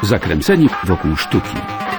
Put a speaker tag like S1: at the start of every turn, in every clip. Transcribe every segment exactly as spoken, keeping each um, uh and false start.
S1: Zakręceni wokół sztuki.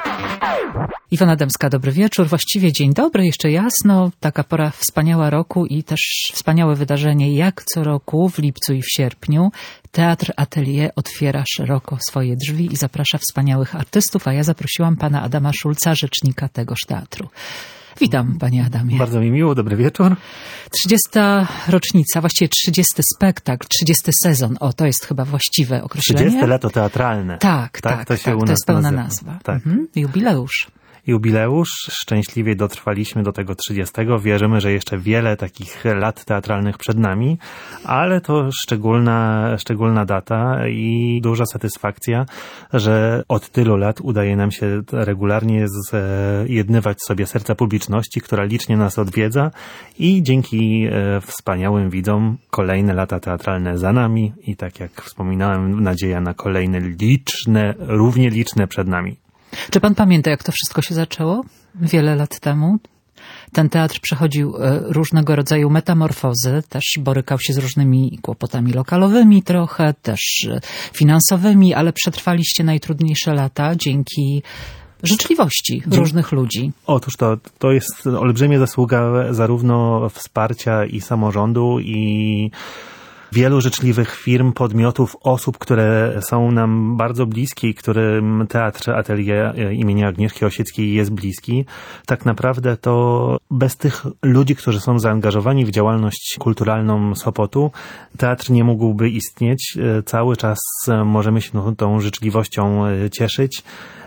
S2: Iwona Dębska, dobry wieczór. Właściwie dzień dobry, jeszcze jasno. Taka pora wspaniała roku i też wspaniałe wydarzenie, jak co roku w lipcu i w sierpniu. Teatr Atelier otwiera szeroko swoje drzwi i zaprasza wspaniałych artystów, a ja zaprosiłam pana Adama Szulca, rzecznika tegoż teatru. Witam, panie Adamie.
S3: Bardzo mi miło, dobry wieczór.
S2: trzydziesta rocznica, właściwie trzydziesty spektakl, trzydziesty sezon. O, to jest chyba właściwe określenie.
S3: trzydzieste lato teatralne.
S2: Tak, tak, tak,
S3: to, się
S2: tak,
S3: u
S2: to
S3: nas
S2: jest pełna
S3: nazywa.
S2: nazwa.
S3: Tak.
S2: Mhm. Jubileusz.
S3: Jubileusz. Szczęśliwie dotrwaliśmy do tego trzydziestego. Wierzymy, że jeszcze wiele takich lat teatralnych przed nami, ale to szczególna, szczególna data i duża satysfakcja, że od tylu lat udaje nam się regularnie zjednywać sobie serca publiczności, która licznie nas odwiedza i dzięki wspaniałym widzom kolejne lata teatralne za nami i tak jak wspominałem, nadzieja na kolejne liczne, równie liczne przed nami.
S2: Czy pan pamięta, jak to wszystko się zaczęło? Wiele lat temu. Ten teatr przechodził różnego rodzaju metamorfozy, też borykał się z różnymi kłopotami lokalowymi trochę, też finansowymi, ale przetrwaliście najtrudniejsze lata dzięki życzliwości Dzie- różnych ludzi.
S3: Otóż to, to jest olbrzymia zasługa zarówno wsparcia i samorządu, i wielu życzliwych firm, podmiotów, osób, które są nam bardzo bliskie i którym Teatr Atelier imienia Agnieszki Osieckiej jest bliski. Tak naprawdę to bez tych ludzi, którzy są zaangażowani w działalność kulturalną Sopotu, teatr nie mógłby istnieć. Cały czas możemy się tą, tą życzliwością cieszyć.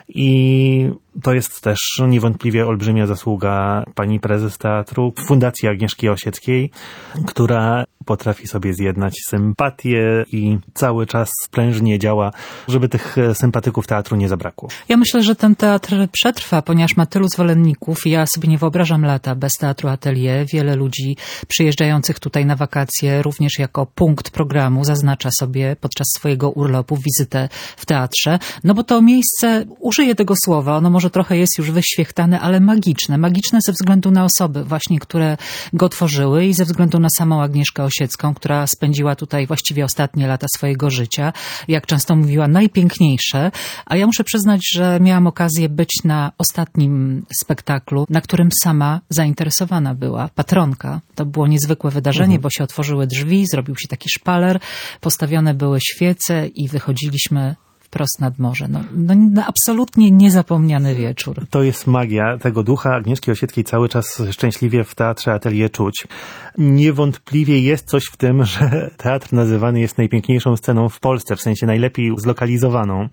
S3: I to jest też niewątpliwie olbrzymia zasługa pani prezes teatru, Fundacji Agnieszki Osieckiej, która potrafi sobie zjednać sympatię i cały czas sprężnie działa, żeby tych sympatyków teatru nie zabrakło.
S2: Ja myślę, że ten teatr przetrwa, ponieważ ma tylu zwolenników i ja sobie nie wyobrażam lata bez Teatru Atelier. Wiele ludzi przyjeżdżających tutaj na wakacje również jako punkt programu zaznacza sobie podczas swojego urlopu wizytę w teatrze, no bo to miejsce, użyję tego słowa, ono może trochę jest już wyświechtane, ale magiczne. Magiczne ze względu na osoby właśnie, które go tworzyły i ze względu na samą Agnieszkę Osiecką, która spędziła tutaj właściwie ostatnie lata swojego życia. Jak często mówiła, najpiękniejsze. A ja muszę przyznać, że miałam okazję być na ostatnim spektaklu, na którym sama zainteresowana była. Patronka. To było niezwykłe wydarzenie, mhm. bo się otworzyły drzwi, zrobił się taki szpaler, postawione były świece i wychodziliśmy wprost nad morze. No, no, no absolutnie niezapomniany wieczór.
S3: To jest magia tego ducha Agnieszki Osieckiej cały czas szczęśliwie w Teatrze Atelier czuć. Niewątpliwie jest coś w tym, że teatr nazywany jest najpiękniejszą sceną w Polsce, w sensie najlepiej zlokalizowaną.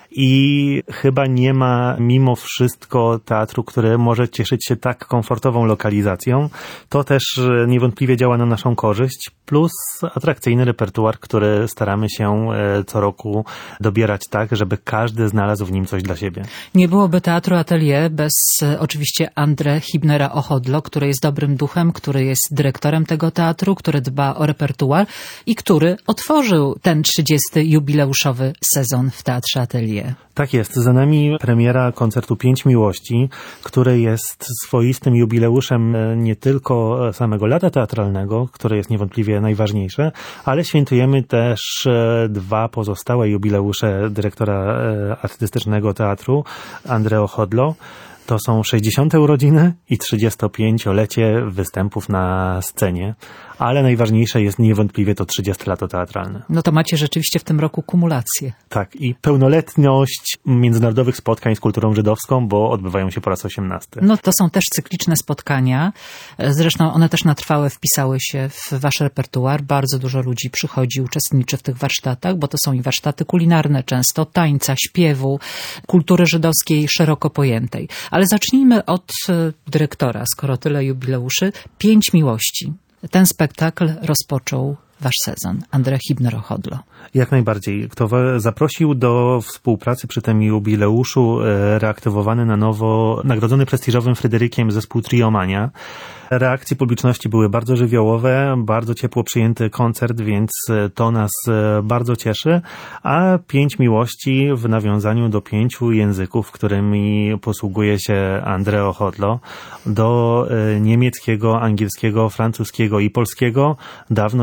S3: I chyba nie ma mimo wszystko teatru, który może cieszyć się tak komfortową lokalizacją. To też niewątpliwie działa na naszą korzyść, plus atrakcyjny repertuar, który staramy się co roku dobierać tak, żeby każdy znalazł w nim coś dla siebie.
S2: Nie byłoby Teatru Atelier bez oczywiście André Hibnera-Ochotlo, który jest dobrym duchem, który jest dyrektorem tego teatru, który dba o repertuar i który otworzył ten trzydziesty jubileuszowy sezon w Teatrze Atelier.
S3: Tak jest. Za nami premiera koncertu Pięć Miłości, który jest swoistym jubileuszem nie tylko samego lata teatralnego, które jest niewątpliwie najważniejsze, ale świętujemy też dwa pozostałe jubileusze dyrektora artystycznego teatru, André Ochotlo. To są sześćdziesiąte urodziny i trzydziestopięciolecie występów na scenie, ale najważniejsze jest niewątpliwie to trzydzieste lato teatralne.
S2: No to macie rzeczywiście w tym roku kumulację.
S3: Tak, i pełnoletność międzynarodowych spotkań z kulturą żydowską, bo odbywają się po raz osiemnasty.
S2: No to są też cykliczne spotkania. Zresztą one też na trwałe wpisały się w wasz repertuar. Bardzo dużo ludzi przychodzi, uczestniczy w tych warsztatach, bo to są i warsztaty kulinarne często, tańca, śpiewu, kultury żydowskiej szeroko pojętej. Ale zacznijmy od dyrektora, skoro tyle jubileuszy. Pięć Miłości. Ten spektakl rozpoczął wasz sezon, André Hibner-Ochotlo.
S3: Jak najbardziej. Kto zaprosił do współpracy przy tym jubileuszu reaktywowany na nowo, nagrodzony prestiżowym Fryderykiem zespół Triomania. Reakcje publiczności były bardzo żywiołowe, bardzo ciepło przyjęty koncert, więc to nas bardzo cieszy. A Pięć Miłości w nawiązaniu do pięciu języków, którymi posługuje się André Ochotlo, do niemieckiego, angielskiego, francuskiego i polskiego, dawno już do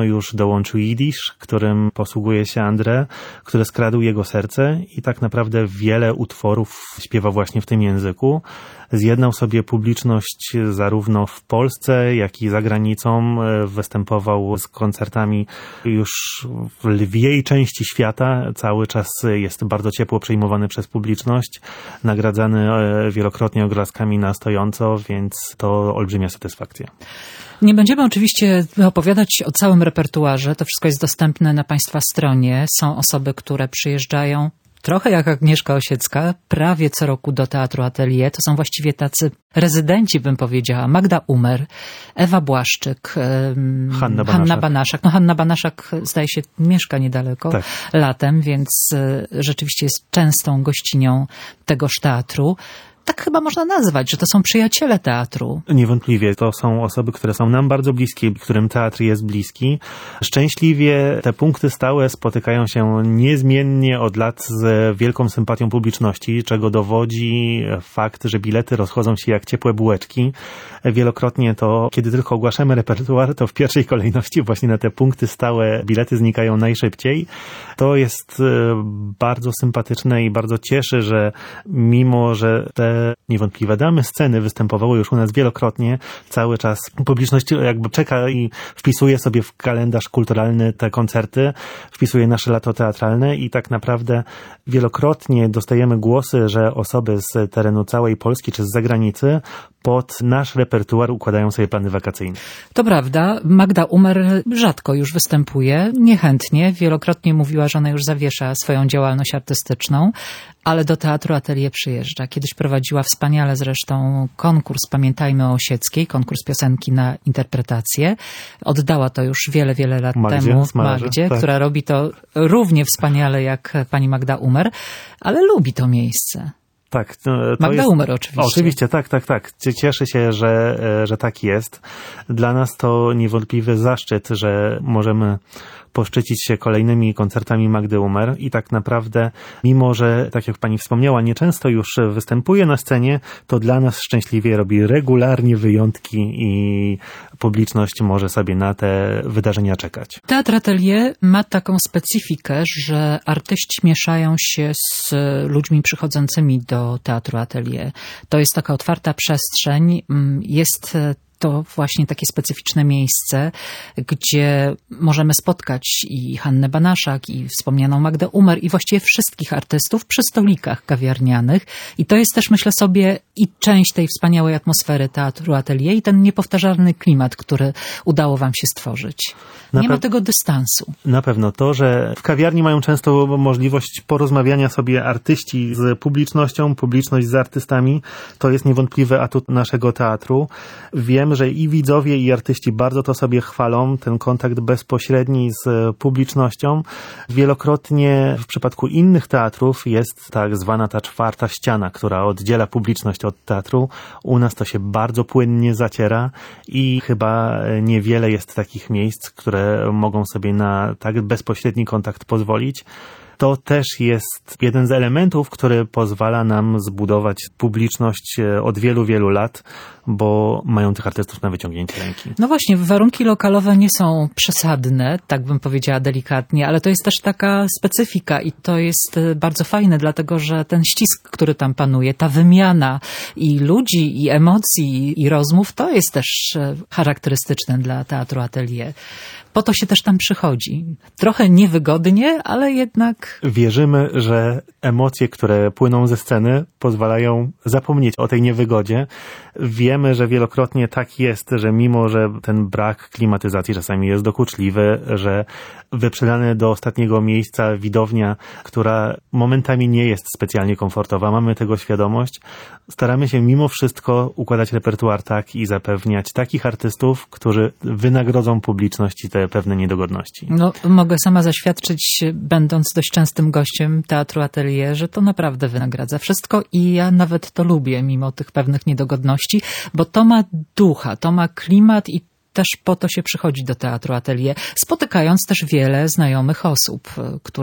S3: dołączył jidysz, którym posługuje się André, który skradł jego serce i tak naprawdę wiele utworów śpiewa właśnie w tym języku. Zjednał sobie publiczność zarówno w Polsce, jak i za granicą. Występował z koncertami już w lwiej części świata. Cały czas jest bardzo ciepło przyjmowany przez publiczność. Nagradzany wielokrotnie oklaskami na stojąco, więc to olbrzymia satysfakcja.
S2: Nie będziemy oczywiście opowiadać o całym repertuarze. To wszystko jest dostępne na Państwa stronie. Są osoby, które przyjeżdżają trochę jak Agnieszka Osiecka, prawie co roku do Teatru Atelier. To są właściwie tacy rezydenci, bym powiedziała. Magda Umer, Ewa Błaszczyk,
S3: Hanna Banaszak.
S2: Hanna Banaszak. No Hanna Banaszak, zdaje się, mieszka niedaleko
S3: tak.
S2: latem, więc rzeczywiście jest częstą gościnią tegoż teatru. Tak chyba można nazwać, że to są przyjaciele teatru.
S3: Niewątpliwie to są osoby, które są nam bardzo bliskie, którym teatr jest bliski. Szczęśliwie te punkty stałe spotykają się niezmiennie od lat z wielką sympatią publiczności, czego dowodzi fakt, że bilety rozchodzą się jak ciepłe bułeczki. Wielokrotnie to, kiedy tylko ogłaszamy repertuar, to w pierwszej kolejności właśnie na te punkty stałe bilety znikają najszybciej. To jest bardzo sympatyczne i bardzo cieszy, że mimo, że te niewątpliwe damy sceny występowały już u nas wielokrotnie, cały czas publiczność jakby czeka i wpisuje sobie w kalendarz kulturalny te koncerty, wpisuje nasze lato teatralne i tak naprawdę wielokrotnie dostajemy głosy, że osoby z terenu całej Polski czy z zagranicy pod nasz repertuar układają sobie plany wakacyjne.
S2: To prawda. Magda Umer rzadko już występuje, niechętnie. Wielokrotnie mówiła, że ona już zawiesza swoją działalność artystyczną, ale do Teatru Atelier przyjeżdża. Kiedyś prowadziła wspaniale zresztą konkurs Pamiętajmy o Osieckiej, konkurs piosenki na interpretację. Oddała to już wiele, wiele lat
S3: Magdzie,
S2: temu
S3: Smalerze,
S2: Magdzie,
S3: tak.
S2: która robi to równie wspaniale jak pani Magda Umer, ale lubi to miejsce.
S3: Tak, to
S2: Magda
S3: jest...
S2: Umer oczywiście.
S3: Oczywiście, tak, tak, tak. Cieszę się, że, że tak jest. Dla nas to niewątpliwy zaszczyt, że możemy poszczycić się kolejnymi koncertami Magdy Umer i tak naprawdę, mimo że, tak jak pani wspomniała, nieczęsto już występuje na scenie, to dla nas szczęśliwie robi regularnie wyjątki i publiczność może sobie na te wydarzenia czekać.
S2: Teatr Atelier ma taką specyfikę, że artyści mieszają się z ludźmi przychodzącymi do Teatru Atelier. To jest taka otwarta przestrzeń, jest to właśnie takie specyficzne miejsce, gdzie możemy spotkać i Hannę Banaszak, i wspomnianą Magdę Umer, i właściwie wszystkich artystów przy stolikach kawiarnianych. I to jest też, myślę sobie, i część tej wspaniałej atmosfery Teatru Atelier i ten niepowtarzalny klimat, który udało wam się stworzyć.
S3: Na
S2: Nie
S3: pe-
S2: ma tego dystansu.
S3: Na pewno to, że w kawiarni mają często możliwość porozmawiania sobie artyści z publicznością, publiczność z artystami, to jest niewątpliwy atut naszego teatru. Wiem, że i widzowie, i artyści bardzo to sobie chwalą, ten kontakt bezpośredni z publicznością. Wielokrotnie w przypadku innych teatrów jest tak zwana ta czwarta ściana, która oddziela publiczność od teatru. U nas to się bardzo płynnie zaciera i chyba niewiele jest takich miejsc, które mogą sobie na tak bezpośredni kontakt pozwolić. To też jest jeden z elementów, który pozwala nam zbudować publiczność od wielu, wielu lat, bo mają tych artystów na wyciągnięcie ręki.
S2: No właśnie, warunki lokalowe nie są przesadne, tak bym powiedziała delikatnie, ale to jest też taka specyfika i to jest bardzo fajne, dlatego że ten ścisk, który tam panuje, ta wymiana i ludzi, i emocji, i rozmów, to jest też charakterystyczne dla Teatru Atelier. Po to się też tam przychodzi. Trochę niewygodnie, ale jednak...
S3: Wierzymy, że emocje, które płyną ze sceny, pozwalają zapomnieć o tej niewygodzie. Wiemy, że wielokrotnie tak jest, że mimo, że ten brak klimatyzacji czasami jest dokuczliwy, że wyprzedane do ostatniego miejsca widownia, która momentami nie jest specjalnie komfortowa, mamy tego świadomość, staramy się mimo wszystko układać repertuar tak i zapewniać takich artystów, którzy wynagrodzą publiczności te pewne niedogodności.
S2: No, mogę sama zaświadczyć, będąc dość częstym gościem Teatru Atelier, że to naprawdę wynagradza wszystko i ja nawet to lubię, mimo tych pewnych niedogodności, bo to ma ducha, to ma klimat i też po to się przychodzi do Teatru Atelier, spotykając też wiele znajomych osób, które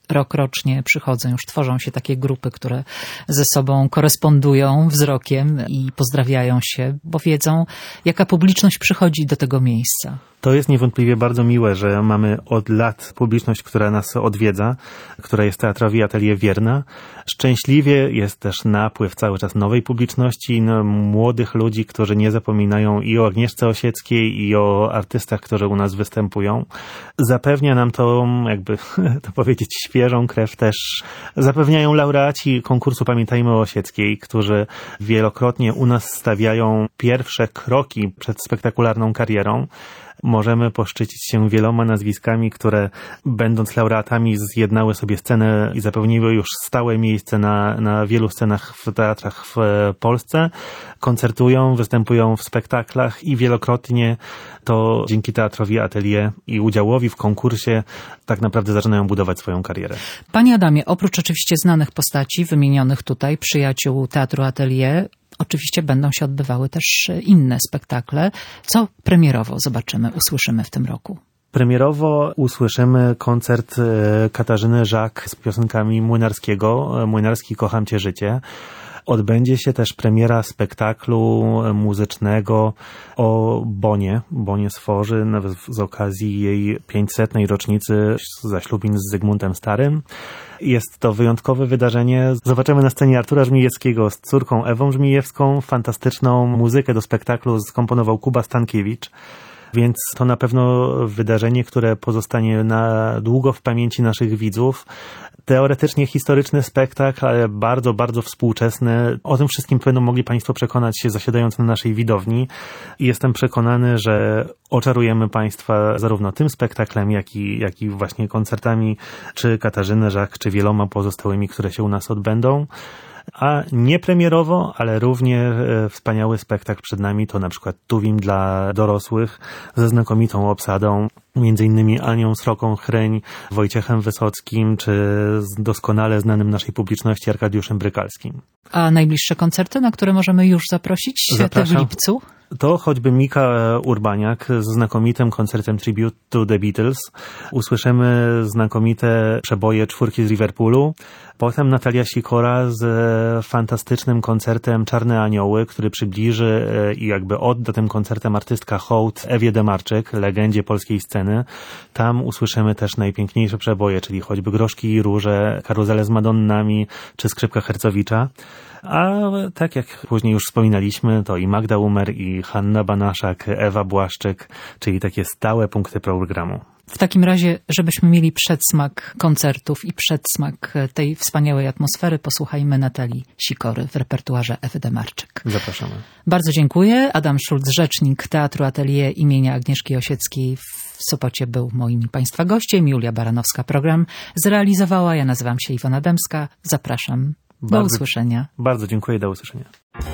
S2: rokrocznie przychodzą, już tworzą się takie grupy, które ze sobą korespondują wzrokiem i pozdrawiają się, bo wiedzą, jaka publiczność przychodzi do tego miejsca.
S3: To jest niewątpliwie bardzo miłe, że mamy od lat publiczność, która nas odwiedza, która jest Teatrowi Atelier wierna. Szczęśliwie jest też napływ cały czas nowej publiczności, no, młodych ludzi, którzy nie zapominają i o Agnieszce Osieckiej, i o artystach, którzy u nas występują. Zapewnia nam to, jakby to powiedzieć, świeżą krew też. Zapewniają laureaci konkursu Pamiętajmy o Osieckiej, którzy wielokrotnie u nas stawiają pierwsze kroki przed spektakularną karierą. Możemy poszczycić się wieloma nazwiskami, które będąc laureatami zjednały sobie scenę i zapewniły już stałe miejsce na, na wielu scenach w teatrach w Polsce. Koncertują, występują w spektaklach i wielokrotnie to dzięki Teatrowi Atelier i udziałowi w konkursie tak naprawdę zaczynają budować swoją karierę.
S2: Panie Adamie, oprócz oczywiście znanych postaci wymienionych tutaj, przyjaciół Teatru Atelier, oczywiście będą się odbywały też inne spektakle. Co premierowo zobaczymy, usłyszymy w tym roku?
S3: Premierowo usłyszymy koncert Katarzyny Żak z piosenkami Młynarskiego, Młynarski kocham cię życie. Odbędzie się też premiera spektaklu muzycznego o Bonie, Bonie Sforzy, nawet z okazji jej pięćsetnej rocznicy zaślubin z Zygmuntem Starym. Jest to wyjątkowe wydarzenie. Zobaczymy na scenie Artura Żmijewskiego z córką Ewą Żmijewską. Fantastyczną muzykę do spektaklu skomponował Kuba Stankiewicz. Więc to na pewno wydarzenie, które pozostanie na długo w pamięci naszych widzów. Teoretycznie historyczny spektakl, ale bardzo, bardzo współczesny. O tym wszystkim będą mogli Państwo przekonać się, zasiadając na naszej widowni. I jestem przekonany, że oczarujemy Państwa zarówno tym spektaklem, jak i, jak i właśnie koncertami, czy Katarzyny Żak, czy wieloma pozostałymi, które się u nas odbędą. A nie premierowo, ale równie e, wspaniały spektakl przed nami to na przykład Tuwim dla dorosłych ze znakomitą obsadą, między innymi Anią Sroką-Chryń, Wojciechem Wysockim, czy z doskonale znanym naszej publiczności Arkadiuszem Brykalskim.
S2: A najbliższe koncerty, na które możemy już zaprosić?
S3: Zapraszam.
S2: Te w lipcu?
S3: To choćby Mika Urbaniak z znakomitym koncertem Tribute to the Beatles. Usłyszymy znakomite przeboje czwórki z Liverpoolu. Potem Natalia Sikora z fantastycznym koncertem Czarne Anioły, który przybliży i jakby odda tym koncertem artystka hołd Ewie Demarczyk, legendzie polskiej sceny. Tam usłyszymy też najpiękniejsze przeboje, czyli choćby Groszki i Róże, Karuzelę z Madonnami czy Skrzypka Hercowicza. A tak jak później już wspominaliśmy, to i Magda Umer, i Hanna Banaszak, Ewa Błaszczyk, czyli takie stałe punkty programu.
S2: W takim razie, żebyśmy mieli przedsmak koncertów i przedsmak tej wspaniałej atmosfery, posłuchajmy Natalii Sikory w repertuarze Ewy Demarczyk.
S3: Zapraszamy. Bardzo
S2: Bardzo dziękuję. Adam Szulc, rzecznik Teatru Atelier imienia Agnieszki Osieckiej w Sopocie był moim i Państwa gościem. Julia Baranowska program zrealizowała. Ja nazywam się Iwona Dębska. Zapraszam. Do
S3: Bardzo,
S2: usłyszenia.
S3: Bardzo dziękuję. Do usłyszenia.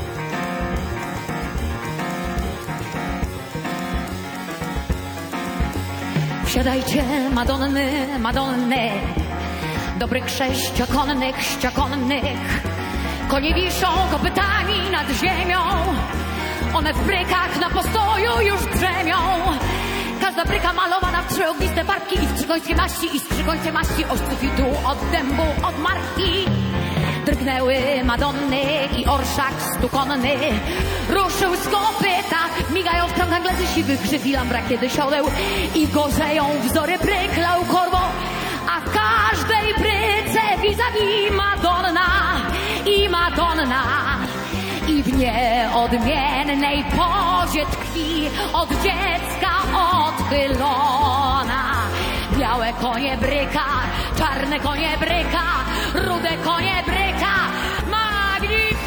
S4: Wsiadajcie, Madonny, Madonny, dobrych sześciokonnych, ściokonnych. Konie wiszą kopytami nad ziemią, one w brykach na postoju już drzemią. Każda bryka malowana w trzy ogniste barki i w trzy końskie maści, i z trzy końskie maści od sufitu, od dębu, od marki. Drgnęły Madonny i orszak stukonny ruszył z kopyta, migają w krągach glezy siwych grzyw i lambra kiedy siodeł i gorzeją wzory bryk laukorwo, a w każdej bryce vis-a-vis Madonna i Madonna i w nieodmiennej pozie tkwi od dziecka odchylona. Białe konie bryka, czarne konie bryka, rude konie bryka, magnificat!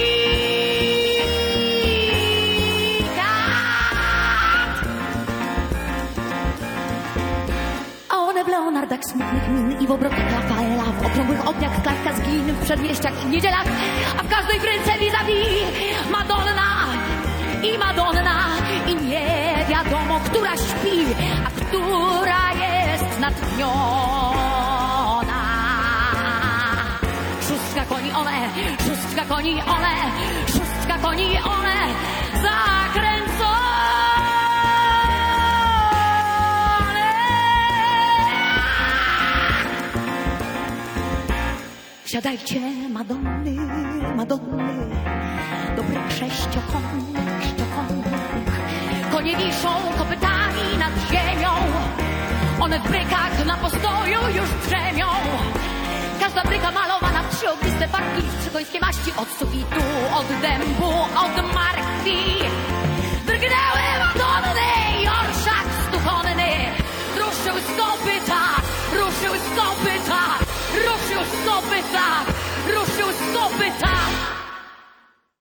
S4: A one w leonardach smutnych min i w obrotach Rafaela, w okrągłych ogniach klatka z glin, w przedmieściach i w niedzielach, a w każdej bryce vis-a-vis Madonna i Madonna i nie wiadomo, która śpi, a która jest natchniona. Szóstka koni one, szóstka koni one, szóstka koni one, zakręcone. Siadajcie, Madonny, Madonny, dobrych sześciokonnych, sześciokonnych. Konie wiszą kopytami nad ziemią, one w brykach na postoju już drzemią. Każda bryka malowana w trzy ogniste barki, trzy końskie maści od sufitu, od dębu, od markwi. Drgnęły Madonny i orszak stukonny, ruszył z kopyta, ruszył z kopyta, ruszył z kopyta, ruszył z kopyta.